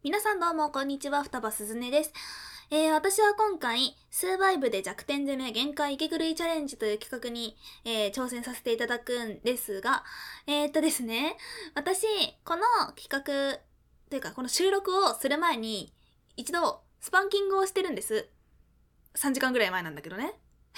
皆さんどうもこんにちは、双葉すずねです。私は今回、スーバイブで弱点攻め限界息狂いチャレンジという企画に、挑戦させていただくんですが、ですね、私、この企画、というかこの収録をする前に、一度スパンキングをしてるんです。3時間ぐらい前なんだけどね。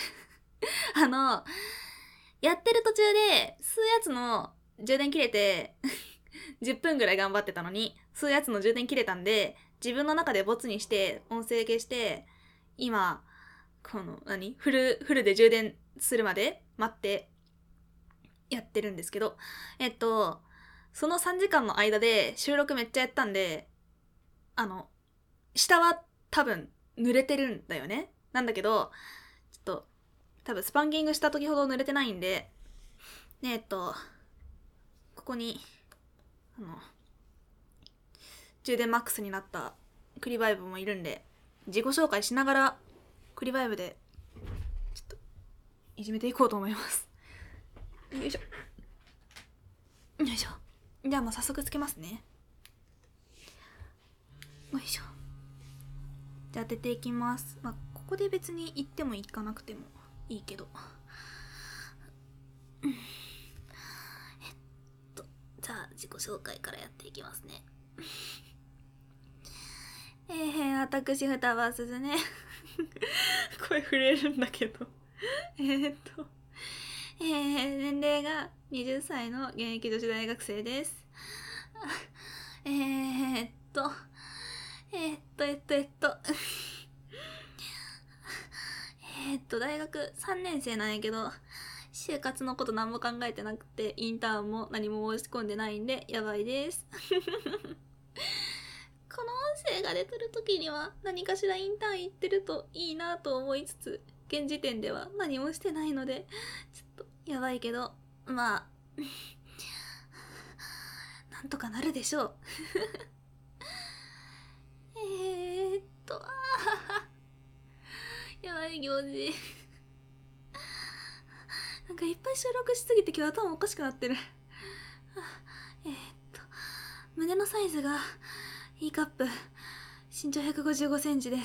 やってる途中で、吸うやつの充電切れて、10分ぐらい頑張ってたのに、吸うやつの充電切れたんで、自分の中でボツにして、音声消して、今、この、フルで充電するまで待ってやってるんですけど、その3時間の間で収録めっちゃやったんで、下は多分濡れてるんだよね。なんだけど、ちょっと、多分スパンキングした時ほど濡れてないんで、ここに、充電マックスになったクリバイブもいるんで、自己紹介しながらクリバイブでちょっといじめていこうと思います。よいしょよいしょ。じゃあもう早速つけますね。よいしょ。じゃあ当てていきます。ここで別に行っても行かなくてもいいけど、じゃあ自己紹介からやっていきますね。私双葉すずね声震えるんだけど年齢が20歳の現役女子大学生です。大学3年生なんやけど、就活のこと何も考えてなくて、インターンも何も申し込んでないんで、やばいです。この音声が出てる時には何かしらインターン行ってるといいなと思いつつ、現時点では何もしてないので、ちょっとやばいけど、まあ、なんとかなるでしょう。やばい行事。なんかいっぱい収録しすぎて今日頭おかしくなってる。胸のサイズが E カップ、身長155センチです。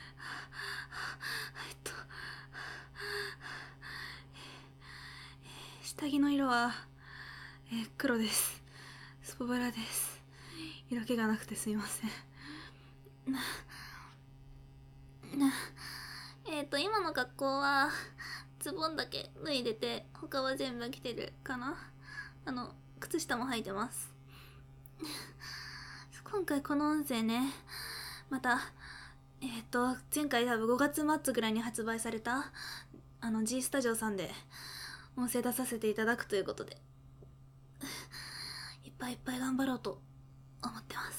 下着の色は、黒です。スポブラです。色気がなくてすいません。今の格好はズボンだけ脱いでて、他は全部着てるかな。靴下も履いてます。今回この音声ね、また前回多分5月末ぐらいに発売されたG スタジオさんで音声出させていただくということで、いっぱいいっぱい頑張ろうと思ってます。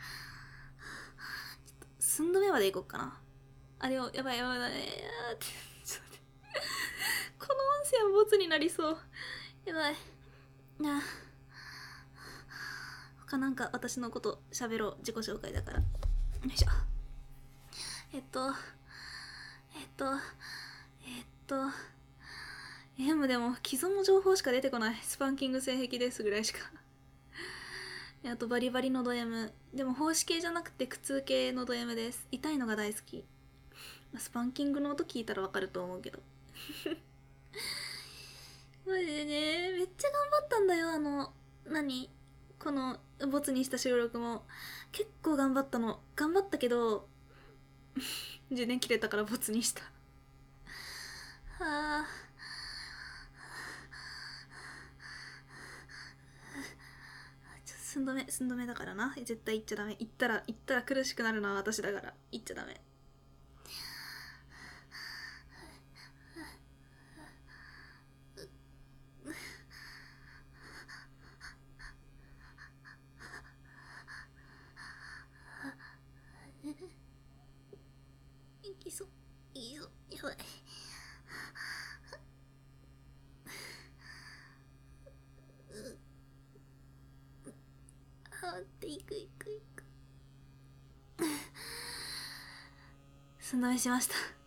ちょっと寸止めまでいこうかな。あれをやばいちょっと待って、この音声はボツになりそう。やばいな。他なんか私のこと喋ろう。自己紹介だから。よいしょ。でも既存の情報しか出てこない。スパンキング性癖ですぐらいしか。あとバリバリのド M。でも奉仕系じゃなくて苦痛系のド M です。痛いのが大好き。スパンキングの音聞いたらわかると思うけど。マジでね、めっちゃ頑張ったんだよ。このボツにした収録も。結構頑張ったの。頑張ったけど、充電切れたからボツにした。はあ。寸止めだからな。絶対行っちゃダメ。行ったら苦しくなるのは私だから。行っちゃダメ。いそ、やばい。っていく。寸止めしました。